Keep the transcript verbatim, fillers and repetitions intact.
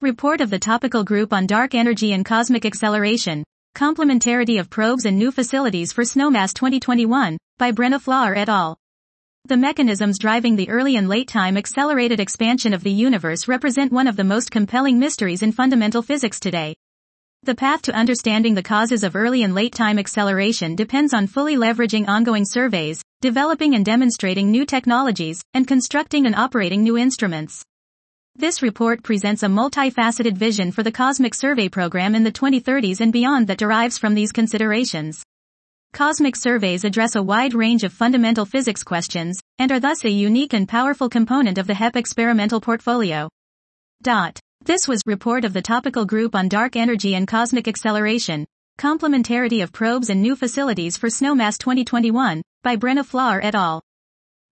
Report of the Topical Group on Dark Energy and Cosmic Acceleration. Complementarity of Probes and New Facilities for SNOMAS twenty twenty-one, by Brenna Flower et al. The mechanisms driving the early and late-time accelerated expansion of the universe represent one of the most compelling mysteries in fundamental physics today. The path to understanding the causes of early and late-time acceleration depends on fully leveraging ongoing surveys, developing and demonstrating new technologies, and constructing and operating new instruments. This report presents a multifaceted vision for the Cosmic Survey program in the twenty thirties and beyond that derives from these considerations. Cosmic surveys address a wide range of fundamental physics questions, and are thus a unique and powerful component of the H E P experimental portfolio. Dot. This was Report of the Topical Group on Dark Energy and Cosmic Acceleration, Complementarity of Probes and New Facilities for SNOMAS twenty twenty-one, by Brenna Flower et al.